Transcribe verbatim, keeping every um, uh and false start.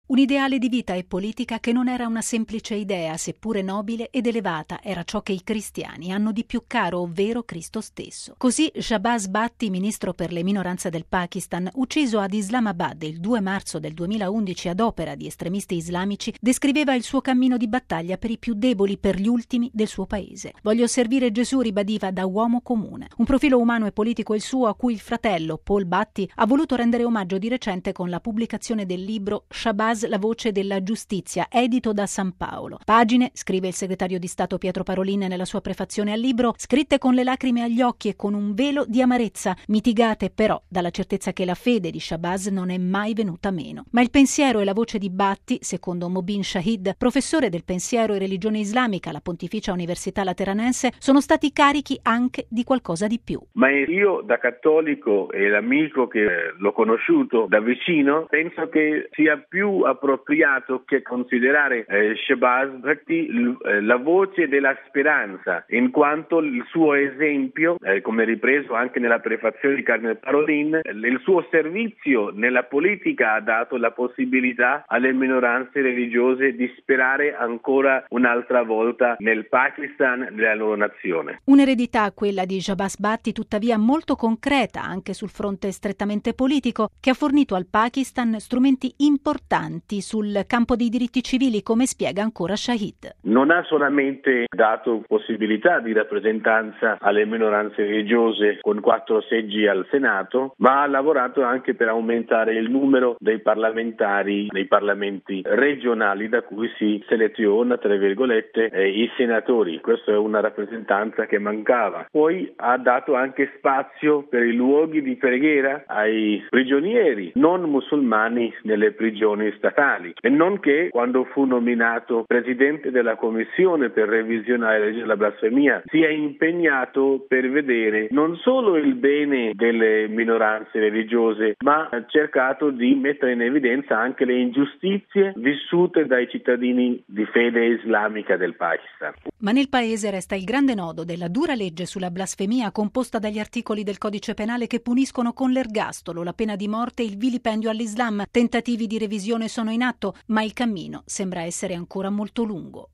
Un ideale di vita e politica che non era una semplice idea, seppure nobile ed elevata, era ciò che i cristiani hanno di più caro, ovvero Cristo stesso. Così Shahbaz Bhatti, ministro per le minoranze del Pakistan, ucciso ad Islamabad il due marzo del duemilaundici ad opera di estremisti islamici, descriveva il suo cammino di battaglia per i più deboli, per gli ultimi del suo paese. Voglio servire Gesù, ribadiva, da uomo comune. Un profilo umano e politico il suo, a cui il fratello, Paul Bhatti, ha voluto rendere omaggio di recente con la pubblicazione del libro Shahbaz, la voce della giustizia, edito da San Paolo. Pagine, scrive il segretario di Stato Pietro Parolin nella sua prefazione al libro, scritte con le lacrime agli occhi e con un velo di amarezza, mitigate però dalla certezza che la fede di Shahbaz non è mai venuta meno. Ma il pensiero e la voce di Bhatti, secondo Mobin Shahid, professore del pensiero e religione islamica alla Pontificia Università Lateranense, sono stati carichi anche di qualcosa di più. Ma io, da cattolico e l'amico che l'ho conosciuto da vicino, penso che sia più appropriato che considerare eh, Shahbaz Bhatti l- eh, la voce della speranza, in quanto il suo esempio, eh, come ripreso anche nella prefazione di Cardinale Parolin, eh, il suo servizio nella politica ha dato la possibilità alle minoranze religiose di sperare ancora un'altra volta nel Pakistan, nella loro nazione. Un'eredità, quella di Shahbaz Bhatti, tuttavia molto concreta anche sul fronte strettamente politico, che ha fornito al Pakistan strumenti importanti sul campo dei diritti civili, come spiega ancora Shahid. Non ha solamente dato possibilità di rappresentanza alle minoranze religiose con quattro seggi al Senato, ma ha lavorato anche per aumentare il numero dei parlamentari nei parlamenti regionali da cui si seleziona, tra virgolette, eh, i senatori. Questa è una rappresentanza che mancava. Poi ha dato anche spazio per i luoghi di preghiera ai prigionieri non musulmani nelle prigioni statali, e nonché quando fu nominato presidente della commissione per revisionare la legge della blasfemia si è impegnato per vedere non solo il bene delle minoranze religiose, ma ha cercato di mettere in evidenza anche le ingiustizie vissute dai cittadini di fede islamica del Pakistan. Ma nel paese resta il grande nodo della dura legge sulla blasfemia, composta dagli articoli del codice penale che puniscono con l'ergastolo, la pena di morte e il vilipendio all'Islam. Tentativi di revisione sono in atto, ma il cammino sembra essere ancora molto lungo.